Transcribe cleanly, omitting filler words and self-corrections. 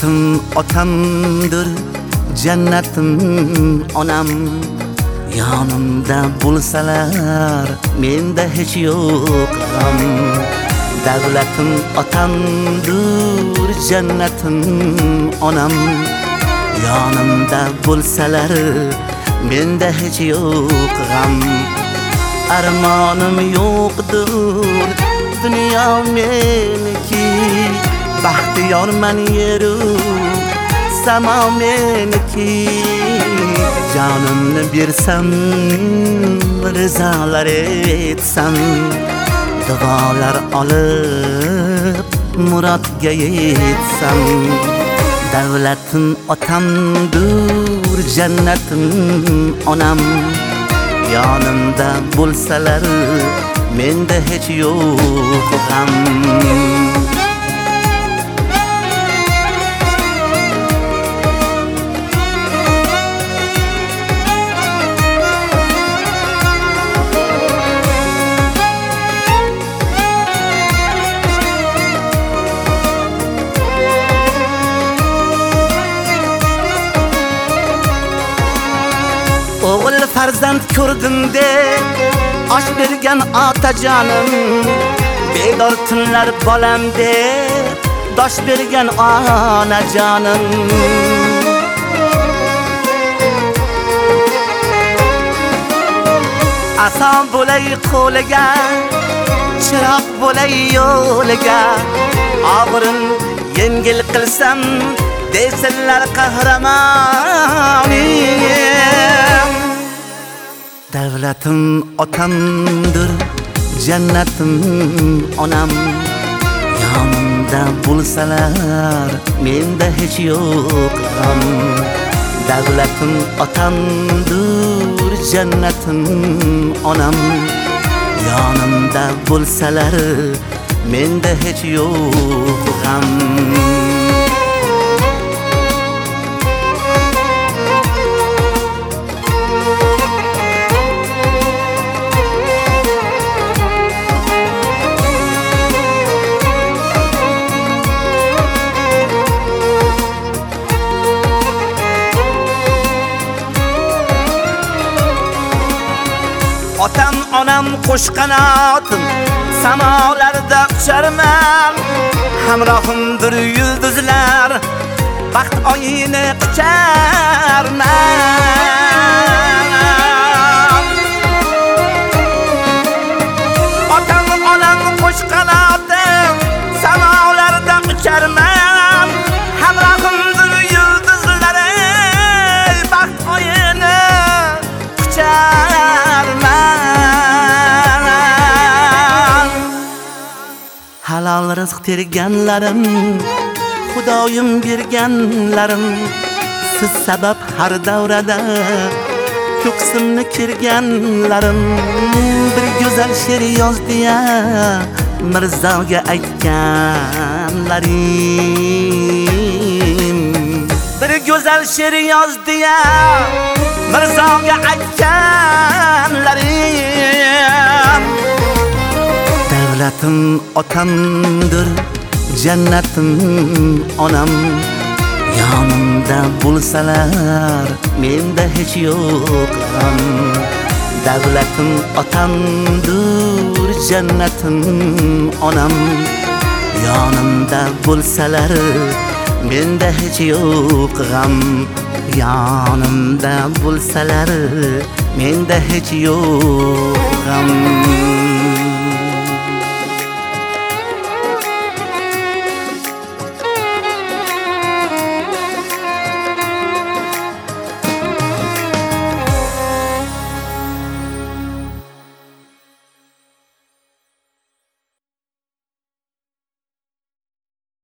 Davlatim otamdir, jannatim onam. Yonimda bo'lsalar, menda hech yo'q g'am. Davlatim otamdir, jannatim onam. Yonimda bo'lsalar, menda hech yo'q g'am. Armonim yo'qdir, dunyo meniki. Baxtiyorman yeru, samo meniki. Jonimni bersam, rizolar etsam, duolar olib murodga yetsam. Davlatim otamdir, jannatim onam. Yonimda bo'lsalar, menda hech yo'q g'am. Oğul farzand ko'rdim deb osh bergan otajonim, bedor tunlar bolam deb dosh bergan onajonim. Ason bo'lay qo'liga, chiroq bo'lay yo'liga, og'irin yengil qilsam desinlar qahramonim. Davlatim otamdir, jannatim onam. Yonimda bo'lsalar, menda hech yo'q g'am. Davlatim otamdir, jannatim onam. Yonimda bo'lsalar, menda hech yo'q g'am. Otam onam qo'sh qanotim, samolarda ucharman. Hamrohimdir yulduzlar, baxt oyini qucharman. Otam onam qo'sh qanotim, samolarda ucharman. Hamrohimdir yulduzlar, baxt oyini qucharman. Halol rizq terganlarim, Xudoyim berganlarim, siz sabab har davrada ko'ksimni kirganlarim. Bir go'zal she'r yozdi-ya, Mirzoga aytganlarim. Bir go'zal she'r yozdi-ya, Mirzoga aytganlarim. Davlatim otamdir, jannatim onam. Yonimda bo'lsalar, menda hech yo'q g'am. Davlatim otamdir, jannatim onam. Yonimda bo'lsalar, menda hech yo'q g'am. Yonimda bo'lsalar, menda hech yo'q g'am.